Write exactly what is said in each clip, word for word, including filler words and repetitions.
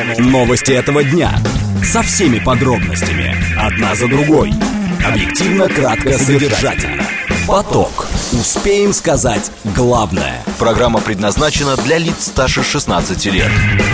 Новости этого дня. Со всеми подробностями. Одна за другой. Объективно, кратко, содержательно. Поток. Успеем сказать главное. Программа предназначена для лиц старше шестнадцати лет.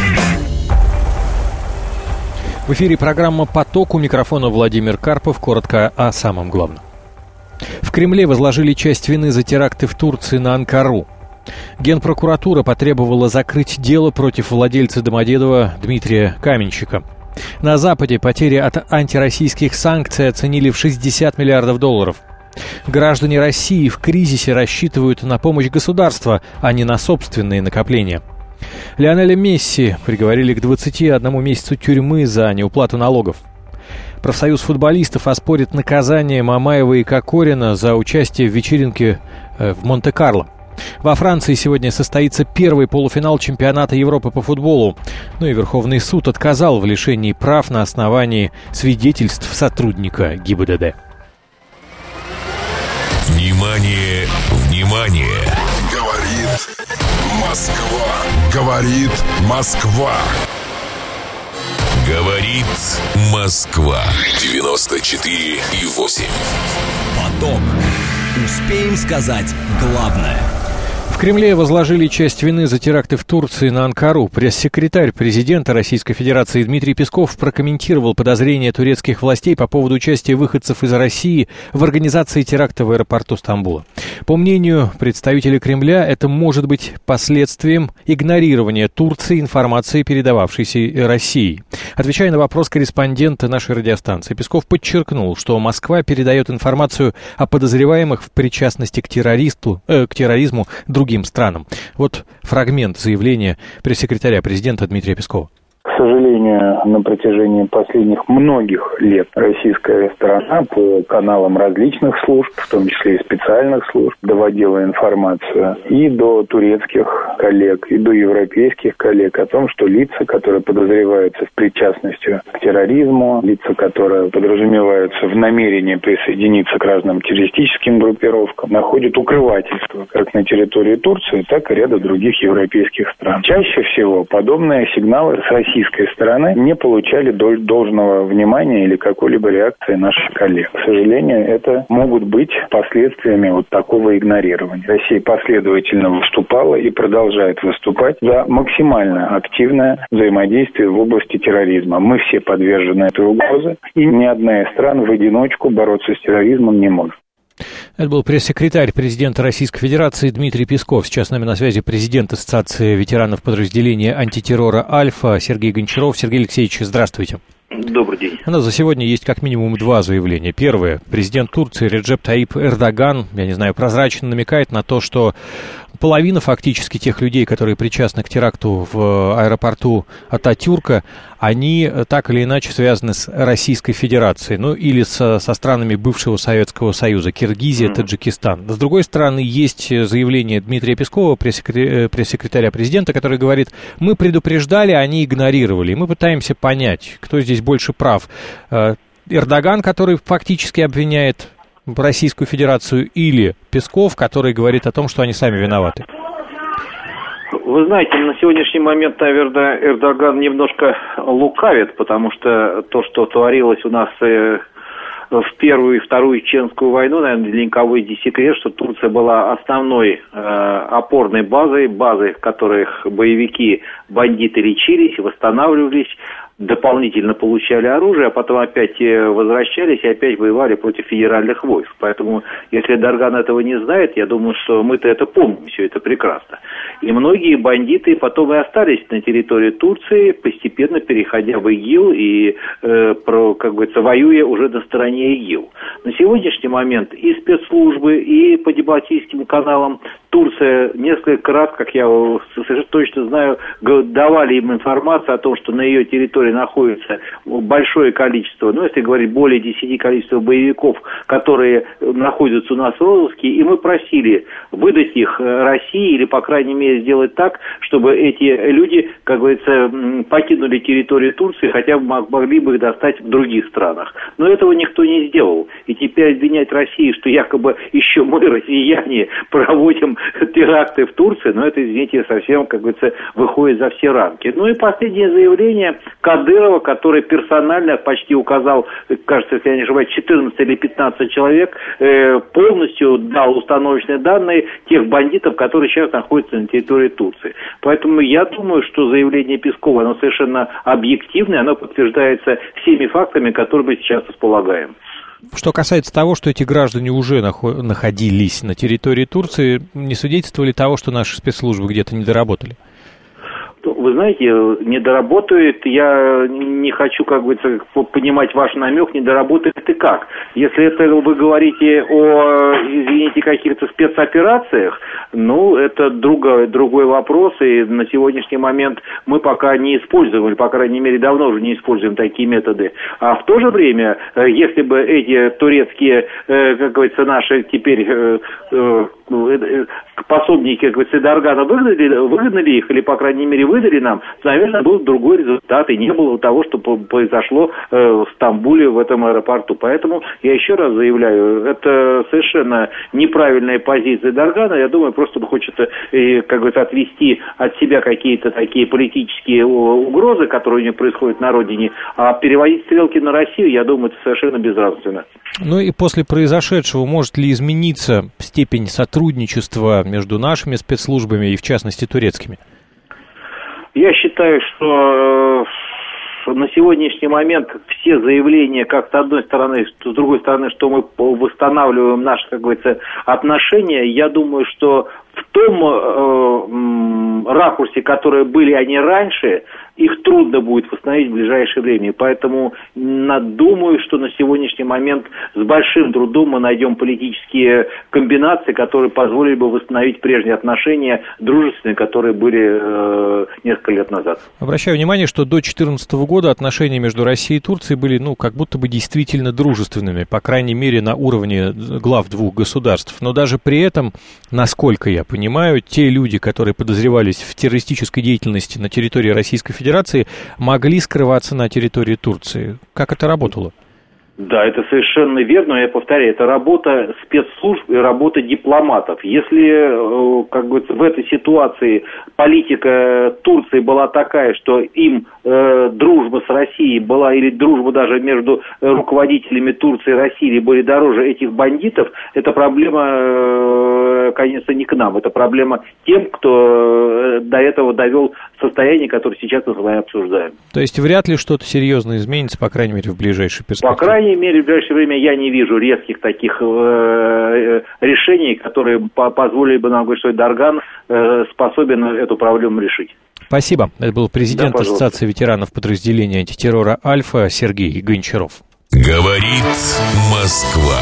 В эфире программа «Поток», у микрофона Владимир Карпов. Коротко о самом главном. В Кремле возложили часть вины за теракты в Турции на Анкару. Генпрокуратура потребовала закрыть дело против владельца Домодедово Дмитрия Каменщика. На Западе потери от антироссийских санкций оценили в шестьдесят миллиардов долларов. Граждане России в кризисе рассчитывают на помощь государства, а не на собственные накопления. Лионеля Месси приговорили к двадцати одному месяцу тюрьмы за неуплату налогов. Профсоюз футболистов оспорит наказание Мамаева и Кокорина за участие в вечеринке в Монте-Карло. Во Франции сегодня состоится первый полуфинал чемпионата Европы по футболу. Ну и Верховный суд отказал в лишении прав на основании свидетельств сотрудника ГИБДД. Внимание, внимание! Говорит Москва. Говорит Москва. Говорит Москва. девяносто четыре и восемь. Поток. Успеем сказать главное. В Кремле возложили часть вины за теракты в Турции на Анкару. Пресс-секретарь президента Российской Федерации Дмитрий Песков прокомментировал подозрения турецких властей по поводу участия выходцев из России в организации теракта в аэропорту Стамбула. По мнению представителя Кремля, это может быть последствием игнорирования Турции информации, передававшейся России. Отвечая на вопрос корреспондента нашей радиостанции, Песков подчеркнул, что Москва передает информацию о подозреваемых в причастности к террористу, э, к терроризму другим странам. Вот фрагмент заявления пресс-секретаря президента Дмитрия Пескова. К сожалению, на протяжении последних многих лет российская сторона по каналам различных служб, в том числе и специальных служб, доводила информацию и до турецких коллег, и до европейских коллег о том, что лица, которые подозреваются в причастности к терроризму, лица, которые подразумеваются в намерении присоединиться к разным террористическим группировкам, находят укрывательство как на территории Турции, так и ряда других европейских стран. Чаще всего подобные сигналы с российской стороны не получали должного внимания или какой-либо реакции наших коллег. К сожалению, это могут быть последствиями вот такого игнорирования. Россия последовательно выступала и продолжает выступать за максимально активное взаимодействие в области терроризма. Мы все подвержены этой угрозе, и ни одна из стран в одиночку бороться с терроризмом не может. Это был пресс-секретарь президента Российской Федерации Дмитрий Песков. Сейчас с нами на связи президент Ассоциации ветеранов подразделения антитеррора «Альфа» Сергей Гончаров. Сергей Алексеевич, здравствуйте. Добрый день. У нас за сегодня есть как минимум два заявления. Первое. Президент Турции Реджеп Таип Эрдоган, я не знаю, прозрачно намекает на то, что половина фактически тех людей, которые причастны к теракту в аэропорту Ататюрка, они так или иначе связаны с Российской Федерацией, ну или со, со странами бывшего Советского Союза, Киргизия, mm-hmm. Таджикистан. С другой стороны, есть заявление Дмитрия Пескова, пресс-секретаря, пресс-секретаря президента, который говорит, мы предупреждали, они игнорировали. И мы пытаемся понять, кто здесь больше прав. Эрдоган, который фактически обвиняет Российскую Федерацию, или Песков, который говорит о том, что они сами виноваты? Вы знаете, на сегодняшний момент, наверное, Эрдоган немножко лукавит, потому что то, что творилось у нас в Первую и Вторую Чеченскую войну, наверное, для никого и не секрет, что Турция была основной э, опорной базой, базой, в которых боевики, бандиты лечились, восстанавливались, дополнительно получали оружие, а потом опять возвращались и опять воевали против федеральных войск. Поэтому, если Эрдоган этого не знает, я думаю, что мы-то это помним, все это прекрасно. И многие бандиты потом и остались на территории Турции, постепенно переходя в ИГИЛ и, э, про, как говорится, воюя уже на стороне ИГИЛ. На сегодняшний момент и спецслужбы, и по дипломатическим каналам Турция несколько раз, как я совершенно точно знаю, давали им информацию о том, что на ее территории находится большое количество, ну, если говорить более десяти количества боевиков, которые находятся у нас в розыске, и мы просили выдать их России или, по крайней мере, сделать так, чтобы эти люди, как говорится, покинули территорию Турции, хотя бы могли бы их достать в других странах. Но этого никто не сделал. И теперь обвинять Россию, что якобы еще мы, россияне, проводим теракты в Турции, но это, извините, совсем, как говорится, выходит за все рамки. Ну и последнее заявление Кадырова, который персонально почти указал, кажется, если я не ошибаюсь, четырнадцать или пятнадцать человек, э, полностью дал установочные данные тех бандитов, которые сейчас находятся на территории Турции. Поэтому я думаю, что заявление Пескова, оно совершенно объективное, оно подтверждается всеми фактами, которые мы сейчас располагаем. Что касается того, что эти граждане уже нахо- находились на территории Турции, не свидетельствовали того, что наши спецслужбы где-то не доработали? Вы знаете, не доработает, я не хочу, как говорится, понимать ваш намек, не доработает и как. Если это вы говорите о, извините, каких-то спецоперациях, ну, это другой, другой вопрос, и на сегодняшний момент мы пока не используем, или, по крайней мере, давно уже не используем такие методы. А в то же время, если бы эти турецкие, как говорится, наши теперь пособники, как говорится, Эрдогана выгнали, выгнали их, или, по крайней мере, выдали нам, наверное, был другой результат, и не было того, что произошло э, в Стамбуле, в этом аэропорту. Поэтому я еще раз заявляю, это совершенно неправильная позиция Эрдогана. Я думаю, просто он хочет, э, как говорится, отвести от себя какие-то такие политические угрозы, которые у него происходят на родине, а переводить стрелки на Россию, я думаю, это совершенно безнравственно. Ну и после произошедшего может ли измениться степень сотрудничества между нашими спецслужбами и, в частности, турецкими? Я считаю, что э, на сегодняшний момент все заявления, как с одной стороны, с другой стороны, что мы восстанавливаем наши, как говорится, отношения, я думаю, что в том э, ракурсе, которые были они раньше, их трудно будет восстановить в ближайшее время. Поэтому думаю, что на сегодняшний момент с большим трудом мы найдем политические комбинации, которые позволили бы восстановить прежние отношения дружественные, которые были э, несколько лет назад. Обращаю внимание, что до две тысячи четырнадцатого года отношения между Россией и Турцией были, ну, как будто бы действительно дружественными, по крайней мере, на уровне глав двух государств. Но даже при этом, насколько я понимаю, те люди, которые подозревались в террористической деятельности на территории Российской Федерации, могли скрываться на территории Турции. Как это работало? Да, это совершенно верно. Я повторяю, это работа спецслужб и работа дипломатов. Если, как говорится, в этой ситуации политика Турции была такая, что им э, дружба с Россией была, или дружба даже между руководителями Турции и России были дороже этих бандитов, эта проблема, э, конечно, не к нам. Это проблема тем, кто до этого довел состояние, которое сейчас мы с вами обсуждаем. То есть вряд ли что-то серьезно изменится, по крайней мере, в ближайшей перспективе? По крайней мере, в ближайшее время я не вижу резких таких э, решений, которые по- позволили бы нам говорить, что Эрдоган э, способен эту проблему решить. Спасибо. Это был президент да, Ассоциации ветеранов подразделения антитеррора «Альфа» Сергей Гончаров. Говорит Москва.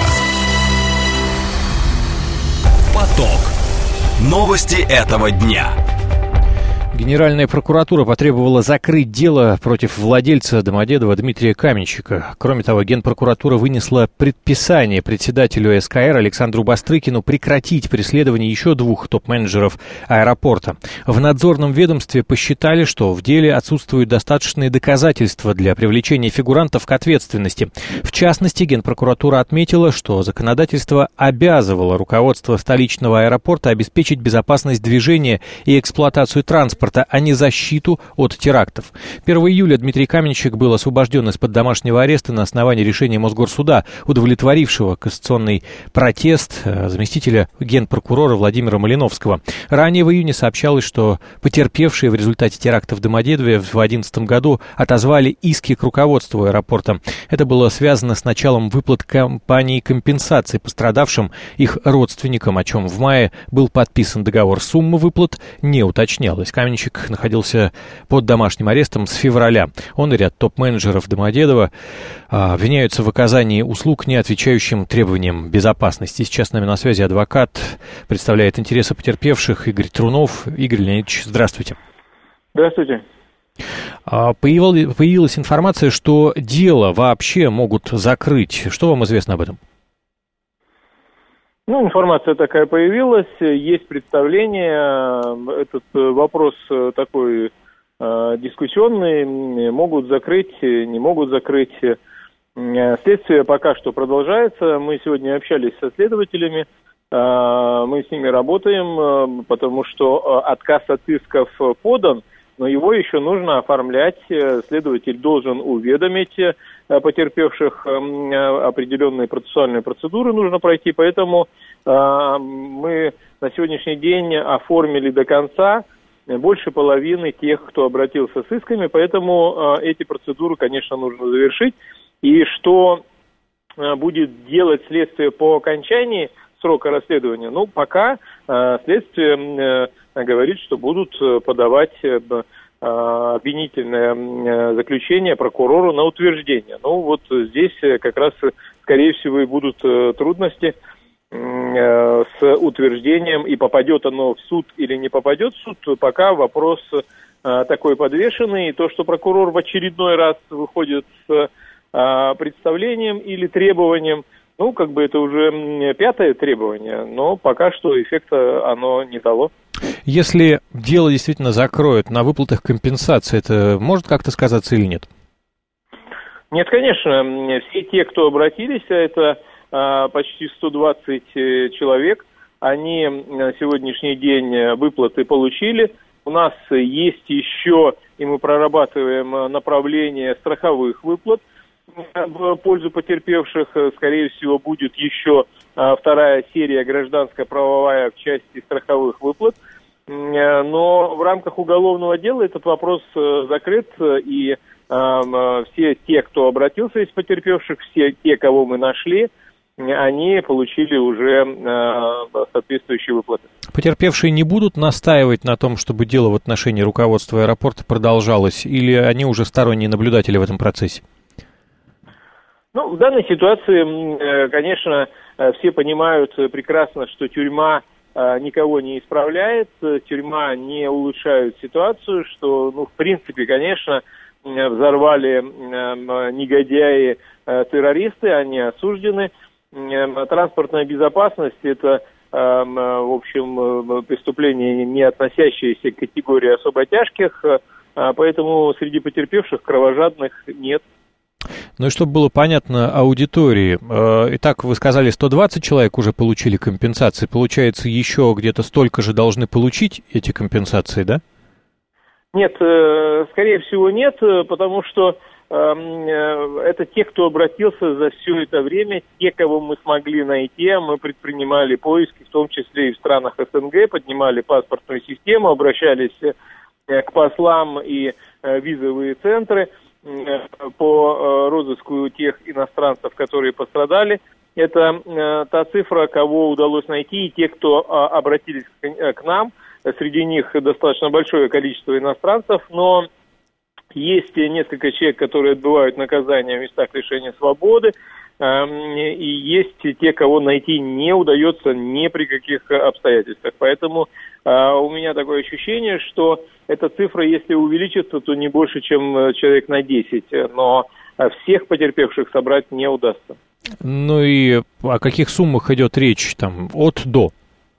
Поток. Новости этого дня. Генеральная прокуратура потребовала закрыть дело против владельца Домодедова Дмитрия Каменщика. Кроме того, Генпрокуратура вынесла предписание председателю СКР Александру Бастрыкину прекратить преследование еще двух топ-менеджеров аэропорта. В надзорном ведомстве посчитали, что в деле отсутствуют достаточные доказательства для привлечения фигурантов к ответственности. В частности, Генпрокуратура отметила, что законодательство обязывало руководство столичного аэропорта обеспечить безопасность движения и эксплуатацию транспорта, а не защиту от терактов. первого июля Дмитрий Каменщик был освобожден из-под домашнего ареста на основании решения Мосгорсуда, удовлетворившего кассационный протест заместителя генпрокурора Владимира Малиновского. Ранее в июне сообщалось, что потерпевшие в результате теракта в Домодедове в две тысячи одиннадцатом году отозвали иски к руководству аэропорта. Это было связано с началом выплат компании компенсации пострадавшим их родственникам, о чем в мае был подписан договор. Сумма выплат не уточнялась. Каменщик находился под домашним арестом с февраля. Он и ряд топ-менеджеров Домодедова а, обвиняются в оказании услуг, не отвечающим требованиям безопасности. Сейчас с нами на связи адвокат, представляет интересы потерпевших Игорь Трунов. Игорь Леонидович, здравствуйте. Здравствуйте. А, появилась, появилась информация, что дело вообще могут закрыть. Что вам известно об этом? Ну, информация такая появилась, есть представление, этот вопрос такой э, дискуссионный, могут закрыть, не могут закрыть. Следствие пока что продолжается, мы сегодня общались со следователями, Мы с ними работаем, потому что отказ от исков подан, но его еще нужно оформлять. Следователь должен уведомить потерпевших, определенные процессуальные процедуры нужно пройти. Поэтому мы на сегодняшний день оформили до конца больше половины тех, кто обратился с исками. Поэтому эти процедуры, конечно, нужно завершить. И что будет делать следствие по окончании срока расследования? Ну, пока э, следствие э, говорит, что будут подавать э, обвинительное э, заключение прокурору на утверждение. Ну, вот здесь как раз, скорее всего, и будут э, трудности э, с утверждением, и попадет оно в суд или не попадет в суд, пока вопрос э, такой подвешенный. И то, что прокурор в очередной раз выходит с э, представлением или требованием, ну, как бы это уже пятое требование, но пока что эффекта оно не дало. Если дело действительно закроют на выплатах компенсации, это может как-то сказаться или нет? Нет, конечно. Все те, кто обратились, это а, почти сто двадцать человек, они на сегодняшний день выплаты получили. У нас есть еще, и мы прорабатываем направление страховых выплат в пользу потерпевших. Скорее всего, будет еще вторая серия гражданско-правовая в части страховых выплат. Но в рамках уголовного дела этот вопрос закрыт, и все те, кто обратился из потерпевших, все те, кого мы нашли, они получили уже соответствующие выплаты. Потерпевшие не будут настаивать на том, чтобы дело в отношении руководства аэропорта продолжалось, или они уже сторонние наблюдатели в этом процессе? Ну, в данной ситуации, конечно, все понимают прекрасно, что тюрьма никого не исправляет, тюрьма не улучшает ситуацию, что, ну, в принципе, конечно, взорвали негодяи террористы, они осуждены. Транспортная безопасность – это, в общем, преступление, не относящееся к категории особо тяжких, поэтому среди потерпевших кровожадных нет. Ну и чтобы было понятно аудитории, итак, вы сказали, сто двадцать человек уже получили компенсации, получается, еще где-то столько же должны получить эти компенсации, да? Нет, скорее всего нет, потому что это те, кто обратился за все это время, те, кого мы смогли найти. Мы предпринимали поиски, в том числе и в странах СНГ, поднимали паспортную систему, обращались к послам и визовые центры по розыску тех иностранцев, которые пострадали. Это та цифра, кого удалось найти, и те, кто обратились к нам. Среди них достаточно большое количество иностранцев, но есть несколько человек, которые отбывают наказание в местах лишения свободы, и есть те, кого найти не удается ни при каких обстоятельствах. Поэтому у меня такое ощущение, что эта цифра, если увеличится, то не больше, чем человек на десять, но всех потерпевших собрать не удастся. Ну и о каких суммах идет речь, там, от до?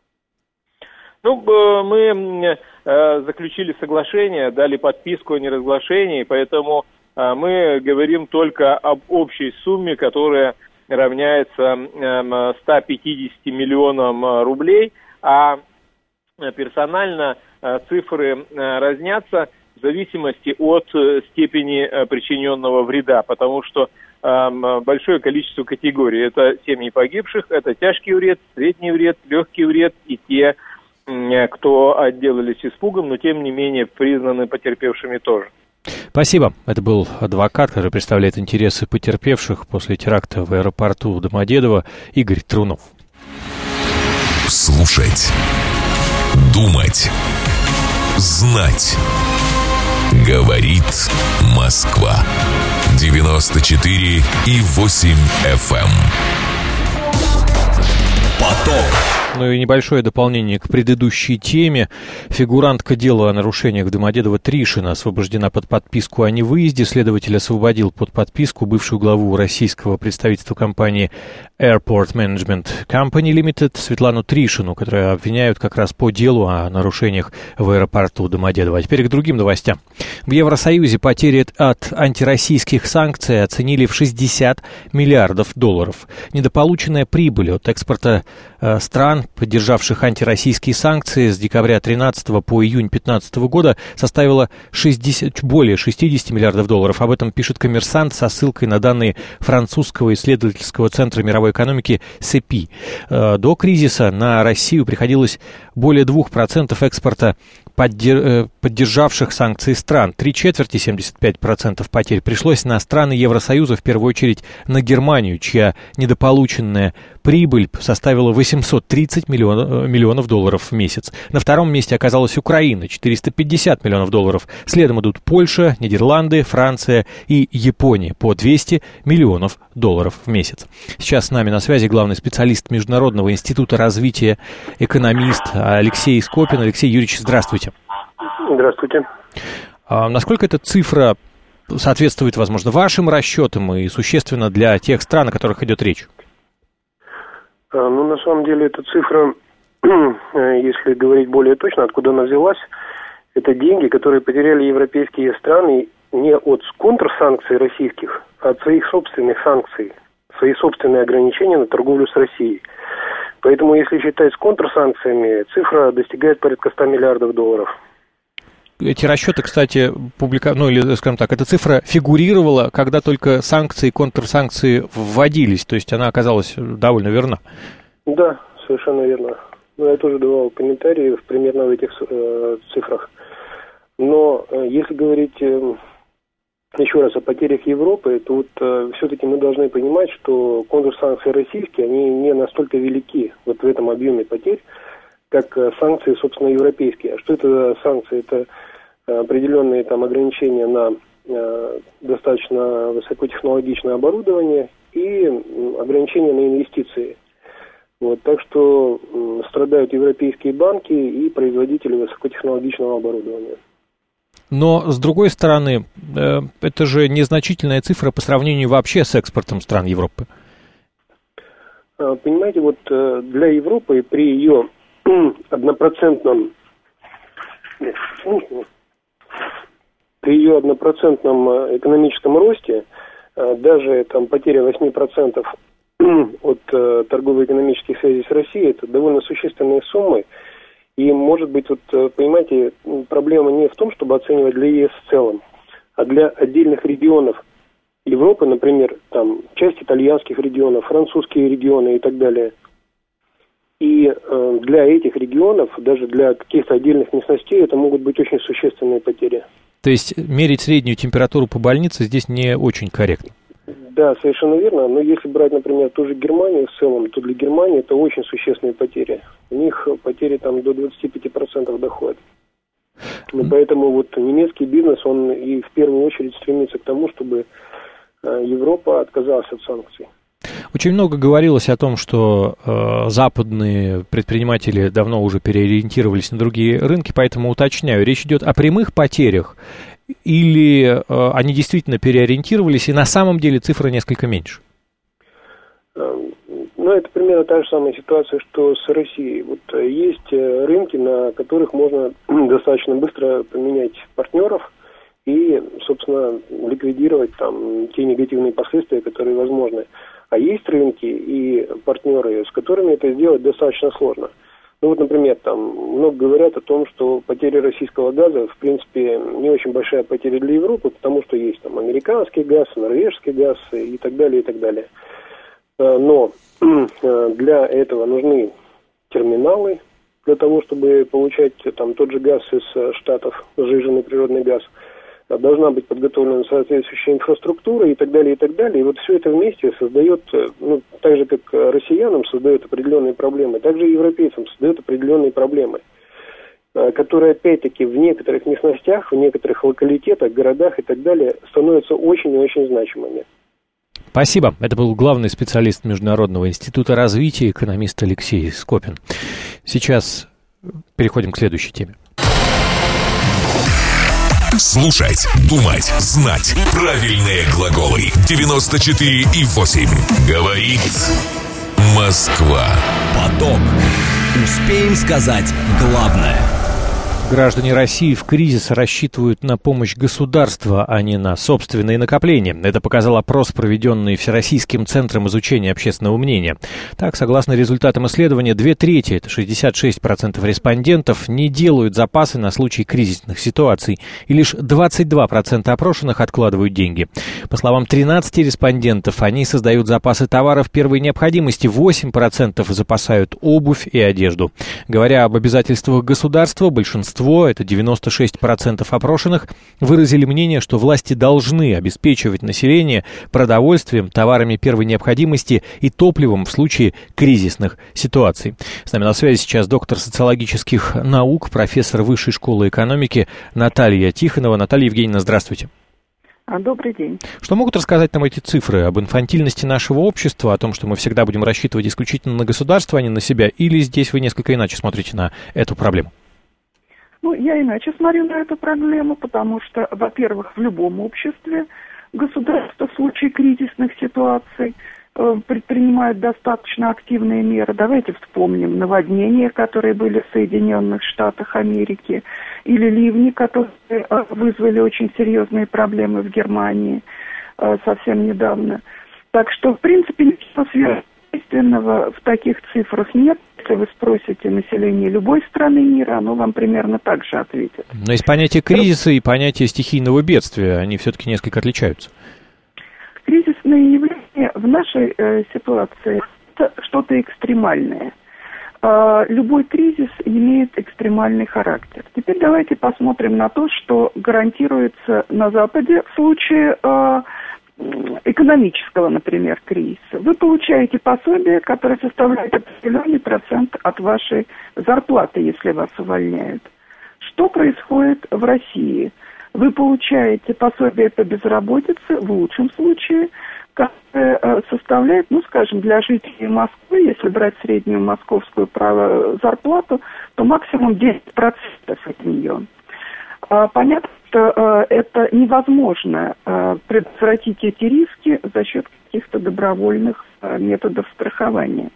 Ну, мы заключили соглашение, дали подписку о неразглашении, поэтому мы говорим только об общей сумме, которая равняется ста пятидесяти миллионам рублей, а персонально цифры разнятся в зависимости от степени причиненного вреда, потому что большое количество категорий. Это семьи погибших, это тяжкий вред, средний вред, легкий вред и те, кто отделались испугом, но тем не менее признаны потерпевшими тоже. Спасибо. Это был адвокат, который представляет интересы потерпевших после теракта в аэропорту Домодедово, Игорь Трунов. Слушать, думать, знать. Говорит Москва. девяносто четыре и восемь эф эм. Поток. Ну и небольшое дополнение к предыдущей теме. Фигурантка дела о нарушениях Домодедово Тришина освобождена под подписку о невыезде. Следователь освободил под подписку бывшую главу российского представительства компании Airport Management Company Limited Светлану Тришину, которую обвиняют как раз по делу о нарушениях в аэропорту Домодедово. А теперь к другим новостям. В Евросоюзе потери от антироссийских санкций оценили в шестьдесят миллиардов долларов. Недополученная прибыль от экспорта э, стран, поддержавших антироссийские санкции с декабря тринадцатого по июнь две тысячи пятнадцатого года, составила шестьдесят, более шестьдесят миллиардов долларов. Об этом пишет «Коммерсант» со ссылкой на данные французского исследовательского центра мировой экономики СЭПИ. Э, до кризиса на Россию приходилось более двух процентов экспорта поддержавших санкции стран. Три четверти, семьдесят пять процентов потерь, пришлось на страны Евросоюза, в первую очередь на Германию, чья недополученная прибыль составила восемьсот тридцать миллионов, миллионов долларов в месяц. На втором месте оказалась Украина, четыреста пятьдесят миллионов долларов. Следом идут Польша, Нидерланды, Франция и Япония по двести миллионов долларов в месяц. Сейчас с нами на связи главный специалист Международного института развития, экономист Алексей Скопин. Алексей Юрьевич, здравствуйте. Здравствуйте. А насколько эта цифра соответствует, возможно, вашим расчетам и существенно для тех стран, о которых идет речь? А, ну, на самом деле, эта цифра, если говорить более точно, откуда она взялась, это деньги, которые потеряли европейские страны не от контрсанкций российских, а от своих собственных санкций, свои собственные ограничения на торговлю с Россией. Поэтому, если считать с контрсанкциями, цифра достигает порядка ста миллиардов долларов. Эти расчеты, кстати, публика... ну или, скажем так, эта цифра фигурировала, когда только санкции и контрсанкции вводились, то есть она оказалась довольно верна. Да, совершенно верно. Ну, я тоже давал комментарии примерно в этих э, цифрах. Но э, если говорить э, еще раз о потерях Европы, то вот э, все-таки мы должны понимать, что контрсанкции российские, они не настолько велики вот в этом объеме потерь, как э, санкции, собственно, европейские. А что это за санкции? Это определенные там ограничения на э, достаточно высокотехнологичное оборудование и ограничения на инвестиции. Вот, так что э, страдают европейские банки и производители высокотехнологичного оборудования. Но, с другой стороны, э, это же незначительная цифра по сравнению вообще с экспортом стран Европы. Э, понимаете, вот э, для Европы при ее однопроцентном при ее однопроцентном экономическом росте, даже там потеря восемь процентов от торгово-экономических связей с Россией, это довольно существенные суммы. И, может быть, вот, понимаете, проблема не в том, чтобы оценивать для ЕС в целом, а для отдельных регионов Европы, например, там часть итальянских регионов, французские регионы и так далее. И э, для этих регионов, даже для каких-то отдельных местностей, это могут быть очень существенные потери. То есть мерить среднюю температуру по больнице здесь не очень корректно? Да, совершенно верно. Но если брать, например, ту же Германию в целом, то для Германии это очень существенные потери. У них потери там до двадцати пяти процентов доходят. И поэтому вот немецкий бизнес, он и в первую очередь стремится к тому, чтобы э, Европа отказалась от санкций. Очень много говорилось о том, что э, западные предприниматели давно уже переориентировались на другие рынки, поэтому уточняю, речь идет о прямых потерях или э, они действительно переориентировались, и на самом деле цифра несколько меньше? Ну, это примерно та же самая ситуация, что с Россией. Вот есть рынки, на которых можно достаточно быстро поменять партнеров и, собственно, ликвидировать там те негативные последствия, которые возможны. А есть рынки и партнеры, с которыми это сделать достаточно сложно. Ну вот, например, там много говорят о том, что потеря российского газа, в принципе, не очень большая потеря для Европы, потому что есть там американский газ, норвежский газ и так далее, и так далее. Но для этого нужны терминалы, для того, чтобы получать там тот же газ из Штатов, сжиженный природный газ. Должна быть подготовлена соответствующая инфраструктура и так далее, и так далее. И вот все это вместе создает, ну, так же, как россиянам создает определенные проблемы, так же и европейцам создает определенные проблемы, которые, опять-таки, в некоторых местностях, в некоторых локалитетах, городах и так далее становятся очень и очень значимыми. Спасибо. Это был главный специалист Международного института развития, экономист Алексей Скопин. Сейчас переходим к следующей теме. Слушать, думать, знать. Правильные глаголы. девяносто четыре и восемь. Говорит Москва. Поток. Успеем сказать главное. Граждане России в кризис рассчитывают на помощь государства, а не на собственные накопления. Это показал опрос, проведенный Всероссийским центром изучения общественного мнения. Так, согласно результатам исследования, две трети, это шестьдесят шесть процентов респондентов, не делают запасы на случай кризисных ситуаций, и лишь двадцать два процента опрошенных откладывают деньги. По словам тринадцати респондентов, они создают запасы товаров первой необходимости, восемь процентов запасают обувь и одежду. Говоря об обязательствах государства, большинство, это девяносто шесть процентов опрошенных, выразили мнение, что власти должны обеспечивать население продовольствием, товарами первой необходимости и топливом в случае кризисных ситуаций. С нами на связи сейчас доктор социологических наук, профессор Высшей школы экономики Наталья Тихонова. Наталья Евгеньевна, здравствуйте. Добрый день. Что могут рассказать нам эти цифры об инфантильности нашего общества, о том, что мы всегда будем рассчитывать исключительно на государство, а не на себя, или здесь вы несколько иначе смотрите на эту проблему? Ну, я иначе смотрю на эту проблему, потому что, во-первых, в любом обществе государство в случае кризисных ситуаций э, предпринимает достаточно активные меры. Давайте вспомним наводнения, которые были в Соединенных Штатах Америки, или ливни, которые э, вызвали очень серьезные проблемы в Германии э, совсем недавно. Так что, в принципе, ничего сверхъестественного в таких цифрах нет. Если вы спросите население любой страны мира, оно вам примерно так же ответит. Но есть понятие кризиса и понятие стихийного бедствия. Они все-таки несколько отличаются. Кризисные явления в нашей э, ситуации – это что-то экстремальное. Э, любой кризис имеет экстремальный характер. Теперь давайте посмотрим на то, что гарантируется на Западе в случае э, экономического, например, кризиса. Вы получаете пособие, которое составляет определенный процент от вашей зарплаты, если вас увольняют. Что происходит в России? Вы получаете пособие по безработице, в лучшем случае, которое составляет, ну, скажем, для жителей Москвы, если брать среднюю московскую зарплату, то максимум десять процентов от нее. Понятно, что э, это невозможно э, предотвратить эти риски за счет каких-то добровольных э, методов страхования.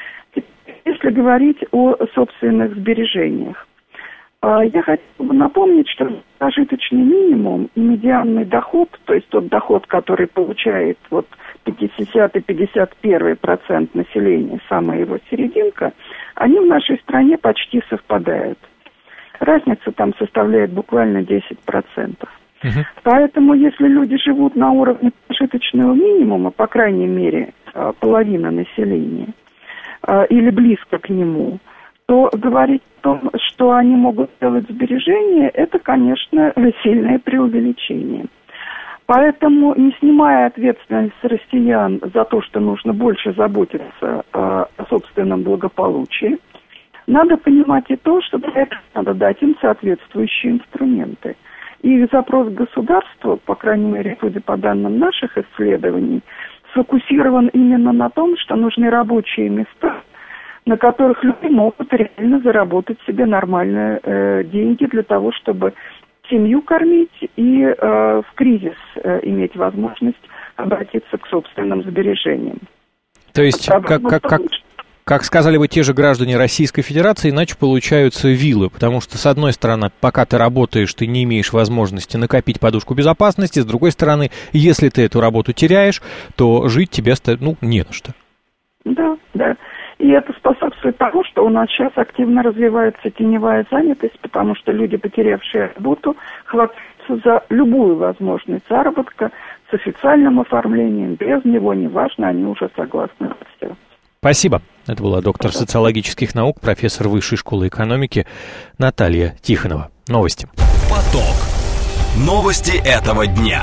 Если говорить о собственных сбережениях, э, я хотела бы напомнить, что прожиточный минимум и медианный доход, то есть тот доход, который получает вот пятьдесят и пятьдесят один процент населения, самая его серединка, они в нашей стране почти совпадают. Разница там составляет буквально десять процентов. Uh-huh. Поэтому, если люди живут на уровне прожиточного минимума, по крайней мере, половина населения, или близко к нему, то говорить о том, что они могут делать сбережения, это, конечно, сильное преувеличение. Поэтому, не снимая ответственность с россиян за то, что нужно больше заботиться о собственном благополучии, надо понимать и то, что для этого надо дать им соответствующие инструменты. И запрос государства, по крайней мере, судя по данным наших исследований, сфокусирован именно на том, что нужны рабочие места, на которых люди могут реально заработать себе нормальные э, деньги для того, чтобы семью кормить и э, в кризис э, иметь возможность обратиться к собственным сбережениям. То есть, как, как, как, как сказали бы те же граждане Российской Федерации, иначе получаются вилы, потому что, с одной стороны, пока ты работаешь, ты не имеешь возможности накопить подушку безопасности, с другой стороны, если ты эту работу теряешь, то жить тебе, ну, не на что. Да, да. И это способствует тому, что у нас сейчас активно развивается теневая занятость, потому что люди, потерявшие работу, хватаются за любую возможность заработка с официальным оформлением, без него, неважно, они уже согласны на все. Спасибо. Это была доктор социологических наук, профессор Высшей школы экономики Наталья Тихонова. Новости. Поток. Новости этого дня.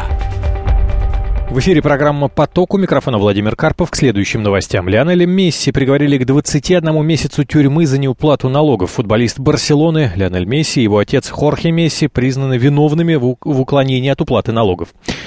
В эфире программа «Поток», у микрофона Владимир Карпов. К следующим новостям. Лионеля Месси приговорили к двадцати одному месяцу тюрьмы за неуплату налогов. Футболист Барселоны Лионель Месси и его отец Хорхе Месси признаны виновными в уклонении от уплаты налогов.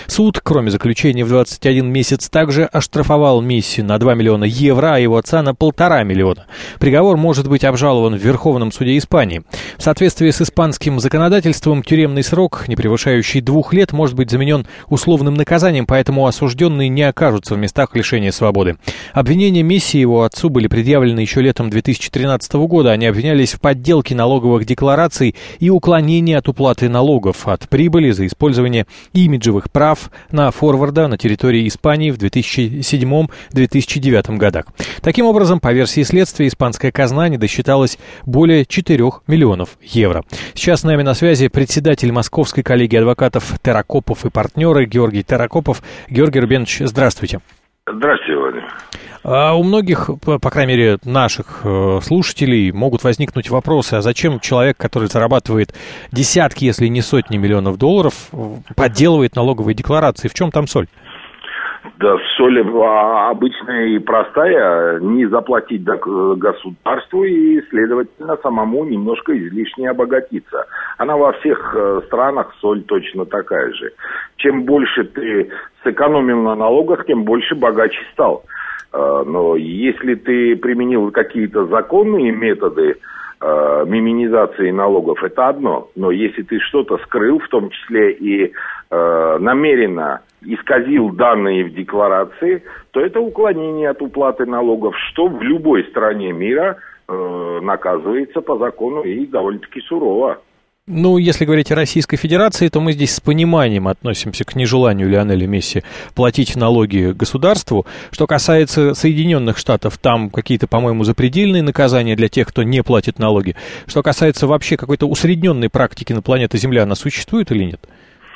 Суд, кроме заключения в двадцать один месяц, также оштрафовал Месси на два миллиона евро, а его отца на полтора миллиона. Приговор может быть обжалован в Верховном суде Испании. В соответствии с испанским законодательством, тюремный срок, не превышающий двух лет, может быть заменен условным наказанием, поэтому осужденные не окажутся в местах лишения свободы. Обвинения Месси и его отцу были предъявлены еще летом две тысячи тринадцатого года. Они обвинялись в подделке налоговых деклараций и уклонении от уплаты налогов от прибыли за использование имиджевых прав на форварда на территории Испании в две тысячи седьмом — две тысячи девятом годах. Таким образом, по версии следствия, испанская казна не досчиталась более четырёх миллионов евро. Сейчас с нами на связи председатель Московской коллегии адвокатов Терракопов и партнеры Георгий Терракопов. Георгий Рубенович, здравствуйте. Здравствуйте, Владимир. А у многих, по крайней мере, наших слушателей могут возникнуть вопросы, а зачем человек, который зарабатывает десятки, если не сотни миллионов долларов, подделывает налоговые декларации? В чем там соль? Да, соль обычная и простая, не заплатить государству и, следовательно, самому немножко излишне обогатиться. Она во всех странах соль точно такая же. Чем больше ты сэкономил на налогах, тем больше богаче стал. Но если ты применил какие-то законные методы минимизации налогов, это одно. Но если ты что-то скрыл, в том числе и намеренно исказил данные в декларации, то это уклонение от уплаты налогов, что в любой стране мира э, наказывается по закону и довольно-таки сурово. Ну, если говорить о Российской Федерации, то мы здесь с пониманием относимся к нежеланию Лионеля Месси платить налоги государству. Что касается Соединенных Штатов, там какие-то, по-моему, запредельные наказания для тех, кто не платит налоги. Что касается вообще какой-то усредненной практики на планете Земля, она существует или нет?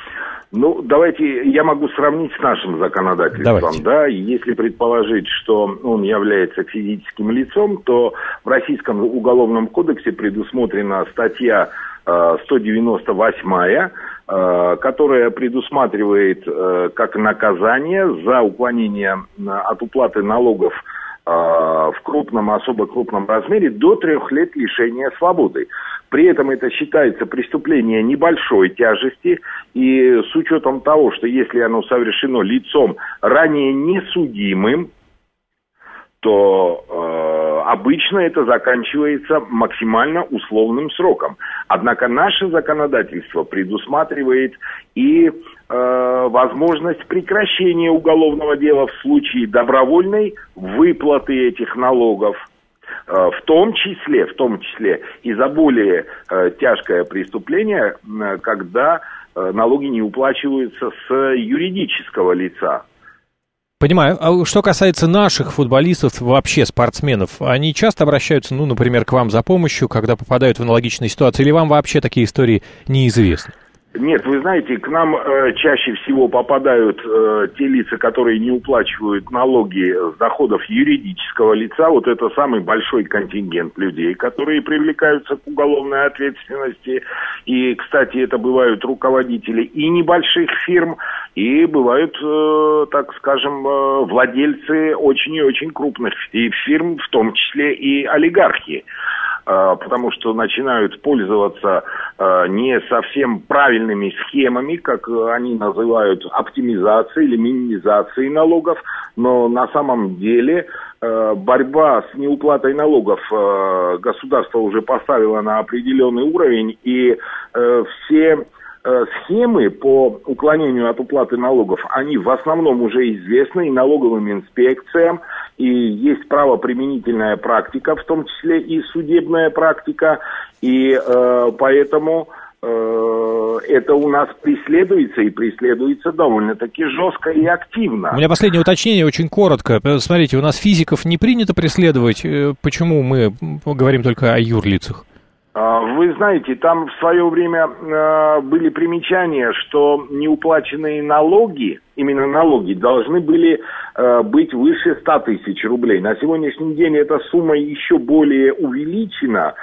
Ну, давайте, я могу сравнить с нашим законодательством, Давайте. да, если предположить, что он является физическим лицом, то в Российском уголовном кодексе предусмотрена статья э, сто девяносто восьмая, э, которая предусматривает э, как наказание за уклонение от уплаты налогов э, в крупном, особо крупном размере до трех лет лишения свободы. При этом это считается преступление небольшой тяжести, и с учетом того, что если оно совершено лицом ранее несудимым, то э, обычно это заканчивается максимально условным сроком. Однако наше законодательство предусматривает и э, возможность прекращения уголовного дела в случае добровольной выплаты этих налогов. В том числе, в том числе и за более э, тяжкое преступление, э, когда э, налоги не уплачиваются с юридического лица. Понимаю. А что касается наших футболистов, вообще спортсменов, они часто обращаются, ну, например, к вам за помощью, когда попадают в аналогичные ситуации, или вам вообще такие истории неизвестны? Нет, вы знаете, к нам э, чаще всего попадают э, те лица, которые не уплачивают налоги с доходов юридического лица. Вот это самый большой контингент людей, которые привлекаются к уголовной ответственности. И, кстати, это бывают руководители и небольших фирм, и бывают, э, так скажем, э, владельцы очень и очень крупных и фирм, в том числе и олигархи. Потому что начинают пользоваться э, не совсем правильными схемами, как они называют, оптимизацией или минимизацией налогов, но на самом деле э, борьба с неуплатой налогов э, государство уже поставило на определенный уровень, и э, все схемы по уклонению от уплаты налогов, они в основном уже известны и налоговым инспекциям, и есть правоприменительная практика, в том числе и судебная практика, и э, поэтому э, это у нас преследуется, и преследуется довольно-таки жестко и активно. У меня последнее уточнение, очень коротко. Смотрите, у нас физиков не принято преследовать, почему мы говорим только о юрлицах? Вы знаете, там в свое время э, были примечания, что неуплаченные налоги, именно налоги, должны были э, быть выше ста тысяч рублей. На сегодняшний день эта сумма еще более увеличена.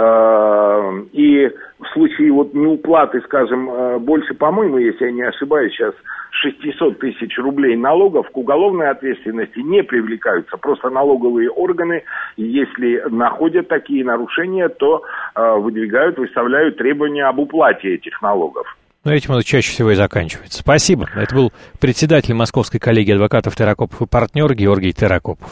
Э, и в случае вот неуплаты, скажем, э, больше, по-моему, если я не ошибаюсь, сейчас шестьсот тысяч рублей налогов к уголовной ответственности не привлекаются. Просто налоговые органы, если находят такие нарушения, то э, выдвигают, выставляют требования об уплате этих налогов. Но этим это чаще всего и заканчивается. Спасибо. Это был председатель Московской коллегии адвокатов Терракопов и партнер Георгий Терракопов.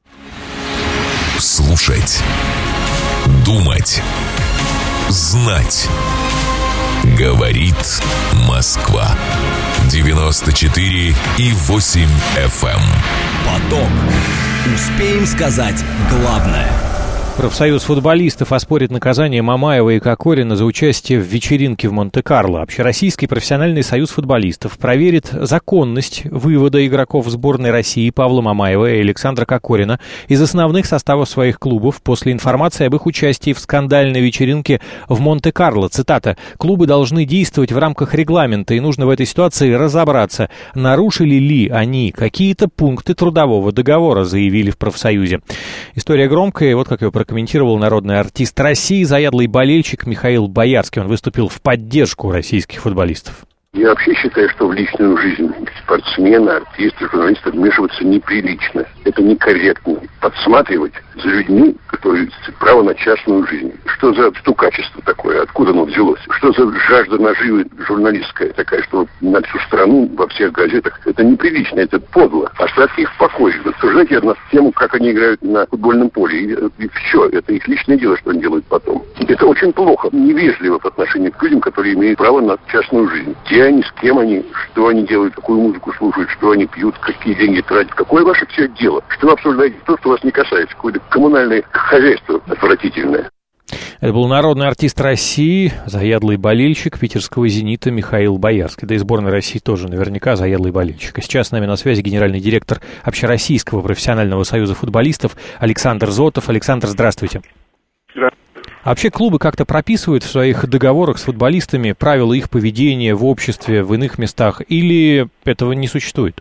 Слушать. Думать. Знать. Говорит Москва. девяносто четыре и восемь эф эм. Поток. Успеем сказать главное. Профсоюз футболистов оспорит наказание Мамаева и Кокорина за участие в вечеринке в Монте-Карло. Общероссийский профессиональный союз футболистов проверит законность вывода игроков сборной России Павла Мамаева и Александра Кокорина из основных составов своих клубов после информации об их участии в скандальной вечеринке в Монте-Карло. Цитата: «Клубы должны действовать в рамках регламента, и нужно в этой ситуации разобраться, нарушили ли они какие-то пункты трудового договора», заявили в профсоюзе. История громкая, и вот как ее прокомментировал народный артист России, заядлый болельщик Михаил Боярский. Он выступил в поддержку российских футболистов. Я вообще считаю, что в личную жизнь спортсмена, артиста, журналиста вмешиваться неприлично. Это некорректно. Подсматривать за людьми, которые имеют право на частную жизнь. Что за стукачество такое? Откуда оно взялось? Что за жажда наживы журналистская такая, что на всю страну, во всех газетах? Это неприлично, это подло. Оставьте их в покое. Обсуждайте одну тему, как они играют на футбольном поле. И, и все. Это их личное дело, что они делают потом. Это очень плохо. Невежливо по отношению к людям, которые имеют право на частную жизнь. Где они, с кем они, что они делают, какую музыку слушают, что они пьют, какие деньги тратят. Какое ваше все дело? Что вы обсуждаете то, что вас не касается. Какое-то коммунальное хозяйство отвратительное. Это был народный артист России, заядлый болельщик питерского «Зенита» Михаил Боярский. Да и сборной России тоже наверняка заядлый болельщик. А сейчас с нами на связи генеральный директор Общероссийского профессионального союза футболистов Александр Зотов. Александр, здравствуйте. Здравствуйте. А вообще клубы как-то прописывают в своих договорах с футболистами правила их поведения в обществе, в иных местах, или этого не существует?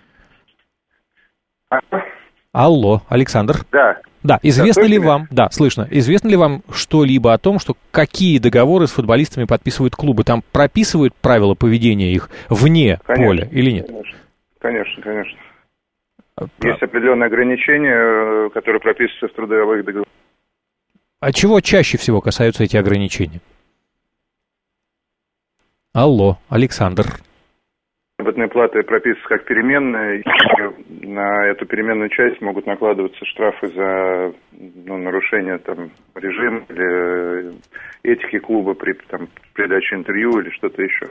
Алло, Александр. Да. Да, известно да, ли вам, да, слышно, известно ли вам что-либо о том, что какие договоры с футболистами подписывают клубы? Там прописывают правила поведения их вне конечно, поля или нет? Конечно, конечно. А, Есть определенные ограничения, которые прописываются в трудовых договорах. А чего чаще всего касаются эти ограничения? Алло, Александр. Заработные платы прописываются как переменные, и на эту переменную часть могут накладываться штрафы за ну, нарушение там, режима или этики клуба при там, передаче интервью или что-то еще.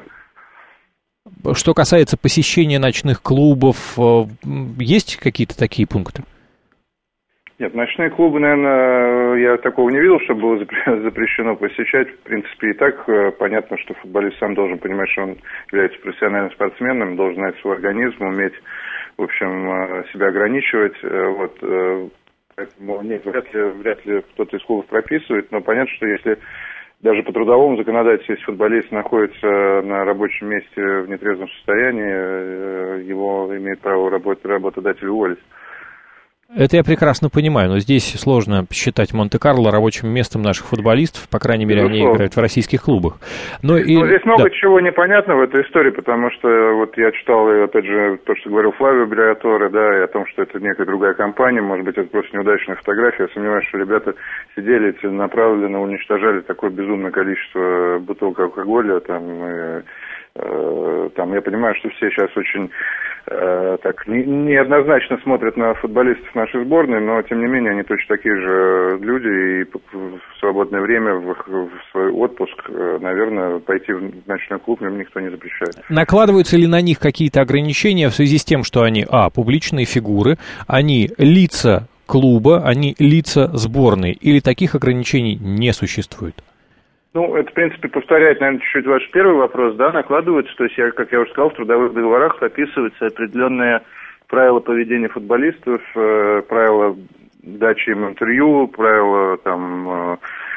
Что касается посещения ночных клубов, есть какие-то такие пункты? Нет, ночные клубы, наверное, я такого не видел, чтобы было запрещено посещать. В принципе, и так понятно, что футболист сам должен понимать, что он является профессиональным спортсменом, должен знать свой организм, уметь, в общем, себя ограничивать. Вот. Поэтому нет, вряд ли, вряд ли кто-то из клубов прописывает, но понятно, что если даже по трудовому законодательству, если футболист находится на рабочем месте в нетрезвом состоянии, его имеет право работать, работодатель уволить. Это я прекрасно понимаю, но здесь сложно считать Монте-Карло рабочим местом наших футболистов, по крайней мере, Безусловно. Они играют в российских клубах. Но и... ну, здесь много да. чего непонятно в этой истории, потому что вот я читал, опять же, то, что говорил Флавио Бриаторе, да, и о том, что это некая другая компания, может быть, это просто неудачная фотография. Я сомневаюсь, что ребята сидели целенаправленно, уничтожали такое безумное количество бутылок алкоголя, там, и, э, там, я понимаю, что все сейчас очень э, так не, неоднозначно смотрят на футболистов нашей сборной, но, тем не менее, они точно такие же люди, и в свободное время, в, в свой отпуск, наверное, пойти в ночной клуб им никто не запрещает. Накладываются ли на них какие-то ограничения в связи с тем, что они, а, публичные фигуры, они лица клуба, они лица сборной, или таких ограничений не существует? Ну, это, в принципе, повторяет, наверное, чуть-чуть ваш первый вопрос, да, накладываются, то есть, я, как я уже сказал, в трудовых договорах прописываются определенные правила поведения футболистов, э, правила дачи им интервью, правила, там, э,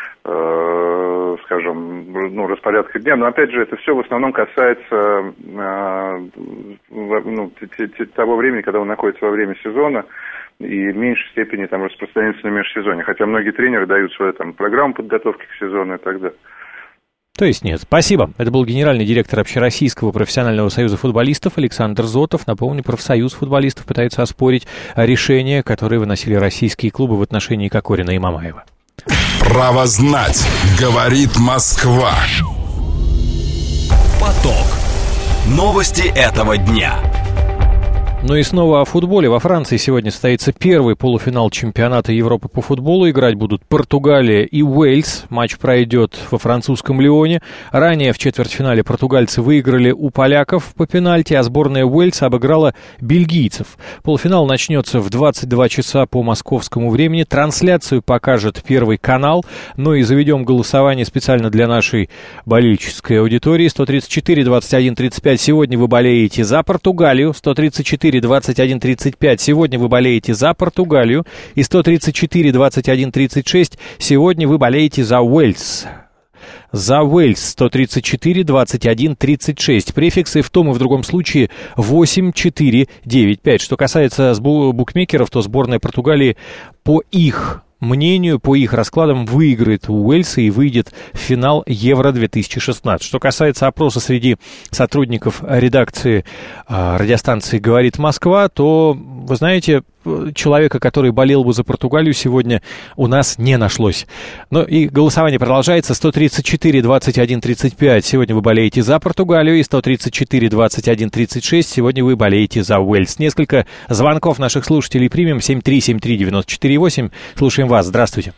э, скажем, ну, распорядка дня, но, опять же, это все в основном касается э, ну, того времени, когда он находится во время сезона, и в меньшей степени там распространяется на межсезонье. Хотя многие тренеры дают свою там программу подготовки к сезону и так далее. То есть нет. Спасибо. Это был генеральный директор Общероссийского профессионального союза футболистов Александр Зотов. Напомню, профсоюз футболистов пытается оспорить решения, которые выносили российские клубы в отношении Кокорина и Мамаева. Право знать, говорит Москва. Поток. Новости этого дня. Ну и снова о футболе. Во Франции сегодня состоится первый полуфинал чемпионата Европы по футболу. Играть будут Португалия и Уэльс. Матч пройдет во французском Лионе. Ранее в четвертьфинале португальцы выиграли у поляков по пенальти, а сборная Уэльса обыграла бельгийцев. Полуфинал начнется в двадцать два часа по московскому времени. Трансляцию покажет Первый канал. Ну и заведем голосование специально для нашей болельческой аудитории. сто тридцать четыре двадцать один тридцать пять. Сегодня вы болеете за Португалию. сто тридцать четыре двадцать один тридцать пять. Сегодня вы болеете за Португалию. И сто тридцать четыре двадцать один тридцать шесть. Сегодня вы болеете за Уэльс. За Уэльс сто тридцать четыре двадцать один тридцать шесть. Префиксы в том и в другом случае восемь четыре девять пять. Что касается букмекеров, то сборная Португалии по их мнению, по их раскладам, выиграет у Уэльса и выйдет в финал Евро две тысячи шестнадцать. Что касается опроса среди сотрудников редакции э, радиостанции «Говорит Москва», то, вы знаете, человека, который болел бы за Португалию, сегодня у нас не нашлось. Ну и голосование продолжается. сто тридцать четыре двадцать один тридцать пять. Сегодня вы болеете за Португалию. И сто тридцать четыре двадцать один тридцать шесть. Сегодня вы болеете за Уэльс. Несколько звонков наших слушателей примем. семь три семь три девять четыре восемь. Слушаем вас. Здравствуйте.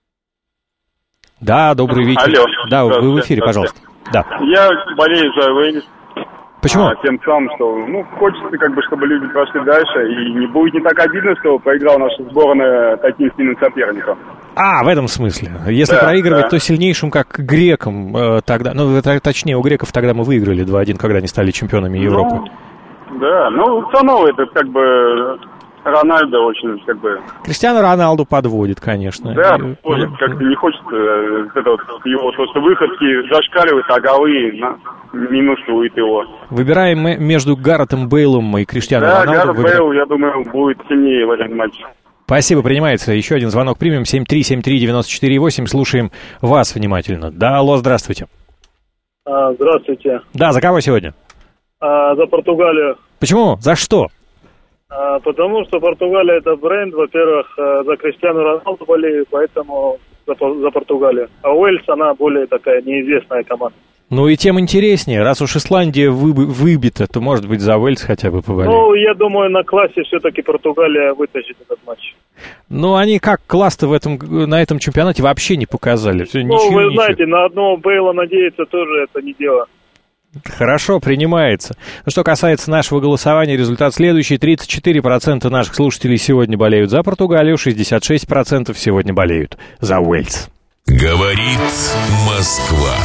Да, добрый вечер. Алло. Да, вы в эфире, пожалуйста. Да. Я болею за Уэльс. Почему? А, тем самым, что, ну, хочется, как бы, чтобы люди прошли дальше, и не будет не так обидно, что проиграла наша сборная таким сильным соперником. А, в этом смысле. Если да, проигрывать, да. то сильнейшим, как грекам, э, тогда, ну, точнее, у греков тогда мы выиграли два один, когда они стали чемпионами Европы. Ну, да, ну, все равно это, как бы, Рональдо очень, как бы... Криштиану Роналду подводит, конечно. Да, подводит, как-то не хочется э, это вот, его, то, что выходки зашкаливают, а голы на, минусуют его. Выбираем мы между Гарретом Бейлом и Криштиану да, Роналду. Да, Гаррет выбираем... Бейл, я думаю, будет сильнее в этом матче. Спасибо, принимается. Еще один звонок примем. семь три семь три девять четыре восемь. Слушаем вас внимательно. Да, алло, здравствуйте. А, здравствуйте. Да, за кого сегодня? А, за Португалию. Почему? За что? А, потому что Португалия — это бренд. Во-первых, за Криштиану Роналду болею, поэтому за, за Португалию. А Уэльс, она более такая неизвестная команда. Ну и тем интереснее. Раз уж Исландия вы, выбита, то, может быть, за Уэльс хотя бы поболеем. Ну, я думаю, на классе все-таки Португалия вытащит этот матч. Ну, они как класс-то в этом, на этом чемпионате вообще не показали. Все, ну, ничего, вы ничего. знаете, на одного Бейла надеяться тоже это не дело. Хорошо, принимается. Ну, что касается нашего голосования, результат следующий. тридцать четыре процента наших слушателей сегодня болеют за Португалию, шестьдесят шесть процентов сегодня болеют за Уэльс. Говорит Москва.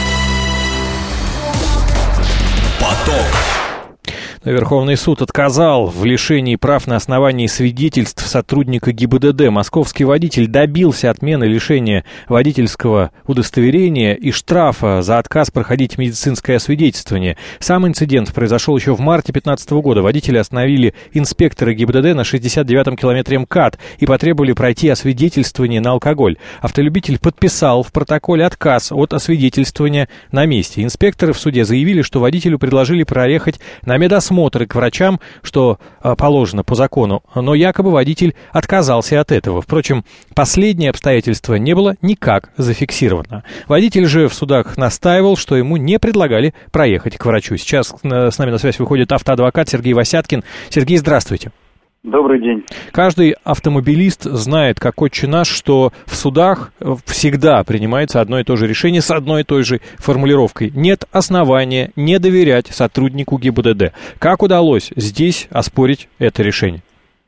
Поток. Верховный суд отказал в лишении прав на основании свидетельств сотрудника ГИБДД. Московский водитель добился отмены лишения водительского удостоверения и штрафа за отказ проходить медицинское освидетельствование. Сам инцидент произошел еще в марте две тысячи пятнадцатого года. Водители остановили инспекторы ГИБДД на шестьдесят девятом километре МКАД и потребовали пройти освидетельствование на алкоголь. Автолюбитель подписал в протоколе отказ от освидетельствования на месте. Инспекторы в суде заявили, что водителю предложили проехать на медосмотр к врачам, что а, положено по закону, но якобы водитель отказался от этого. Впрочем, последнее обстоятельство не было никак зафиксировано. Водитель же в судах настаивал, что ему не предлагали проехать к врачу. Сейчас с нами на связь выходит автоадвокат Сергей Васяткин. Сергей, здравствуйте. Добрый день. Каждый автомобилист знает, как отче наш, что в судах всегда принимается одно и то же решение с одной и той же формулировкой. Нет основания не доверять сотруднику ГИБДД. Как удалось здесь оспорить это решение?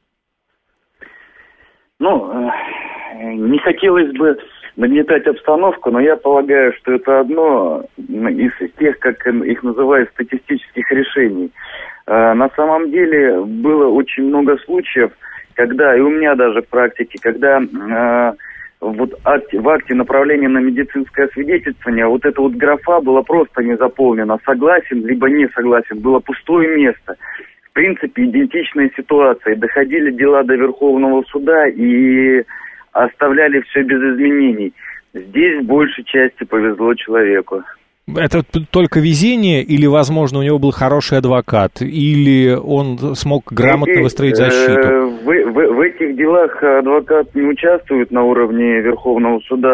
Ну, не хотелось бы нагнетать обстановку, но я полагаю, что это одно из тех, как их называют, статистических решений. На самом деле было очень много случаев, когда, и у меня даже в практике, когда э, вот акте, в акте направления на медицинское освидетельствование вот эта вот графа была просто не заполнена, согласен либо не согласен, было пустое место. В принципе, идентичная ситуация. Доходили дела до Верховного суда и оставляли все без изменений. Здесь в большей части повезло человеку. Это только везение, или, возможно, у него был хороший адвокат, или он смог грамотно Эти, выстроить защиту? Э, в, в, в этих делах адвокат не участвует на уровне Верховного суда,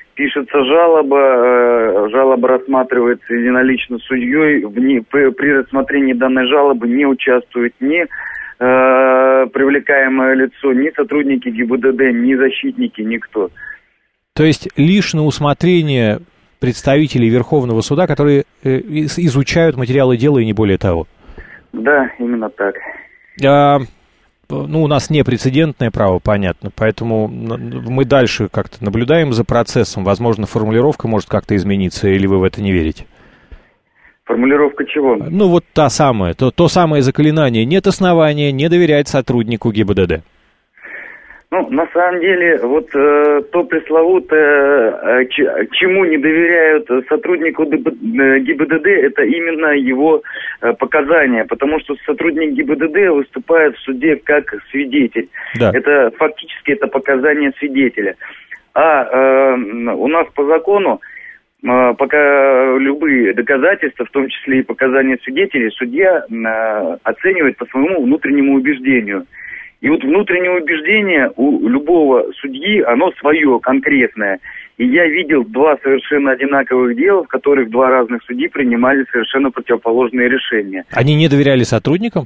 пишется жалоба, жалоба рассматривается единолично судьей, в ней, при, при рассмотрении данной жалобы не участвует ни э, привлекаемое лицо, ни сотрудники ГИБДД, ни защитники, никто. То есть лишь на усмотрение представителей Верховного суда, которые э, изучают материалы дела и не более того? Да, именно так. А... Ну, у нас непрецедентное право, понятно, поэтому мы дальше как-то наблюдаем за процессом. Возможно, формулировка может как-то измениться, или вы в это не верите? Формулировка чего? Ну, вот та самая, то, то самое заклинание. Нет основания не доверять сотруднику ГИБДД. Ну, на самом деле, вот э, то пресловутое, э, ч, чему не доверяют сотруднику ГИБДД, это именно его э, показания, потому что сотрудник ГИБДД выступает в суде как свидетель. Да. Это фактически это показания свидетеля. А э, у нас по закону, э, пока любые доказательства, в том числе и показания свидетелей, судья э, оценивает по своему внутреннему убеждению. И вот внутреннее убеждение у любого судьи, оно свое, конкретное. И я видел два совершенно одинаковых дела, в которых два разных судьи принимали совершенно противоположные решения. Они не доверяли сотрудникам?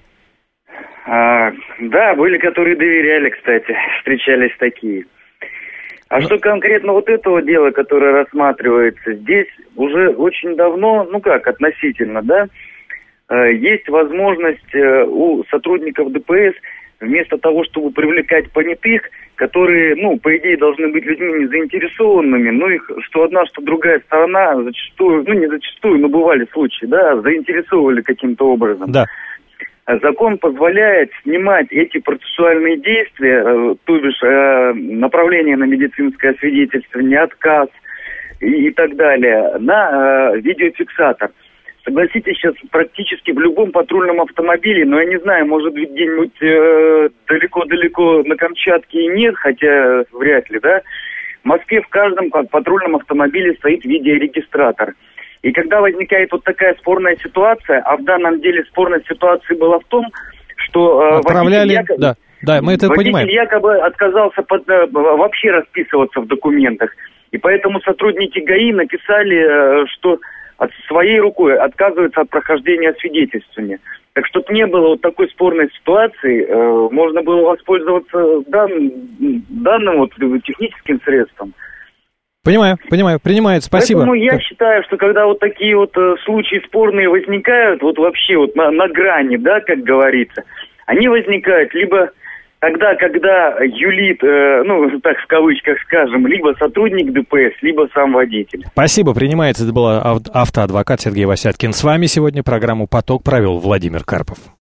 А, да, были, которые доверяли, кстати, встречались такие. А что конкретно вот этого дела, которое рассматривается, здесь уже очень давно, ну как, относительно, да, есть возможность у сотрудников ДПС вместо того, чтобы привлекать понятых, которые, ну, по идее, должны быть людьми не заинтересованными, но их, что одна, что другая сторона, зачастую, ну, не зачастую, но бывали случаи, да, заинтересовывали каким-то образом. Да. Закон позволяет снимать эти процессуальные действия, то бишь направление на медицинское свидетельствование, отказ и, и так далее, на видеофиксатор. Согласитесь, сейчас практически в любом патрульном автомобиле, но я не знаю, может быть, где-нибудь э, далеко-далеко на Камчатке и нет, хотя вряд ли, да. В Москве в каждом патрульном автомобиле стоит видеорегистратор. И когда возникает вот такая спорная ситуация, а в данном деле спорность ситуации была в том, что э, отправляли, водитель якобы, да, да, мы это водитель понимаем. якобы отказался под, э, вообще расписываться в документах. И поэтому сотрудники ГАИ написали, э, что от своей рукой отказывается от прохождения освидетельствования. Так, чтобы не было вот такой спорной ситуации, э, можно было воспользоваться дан, данным вот техническим средством. Понимаю, понимаю, принимает, спасибо. Поэтому я так. считаю, что когда вот такие вот э, случаи спорные возникают, вот вообще вот на, на грани, да, как говорится, они возникают либо тогда, когда юлит, э, ну, так в кавычках скажем, либо сотрудник ДПС, либо сам водитель. Спасибо, принимается. Это был автоадвокат Сергей Васяткин. С вами сегодня программу «Поток» провел Владимир Карпов.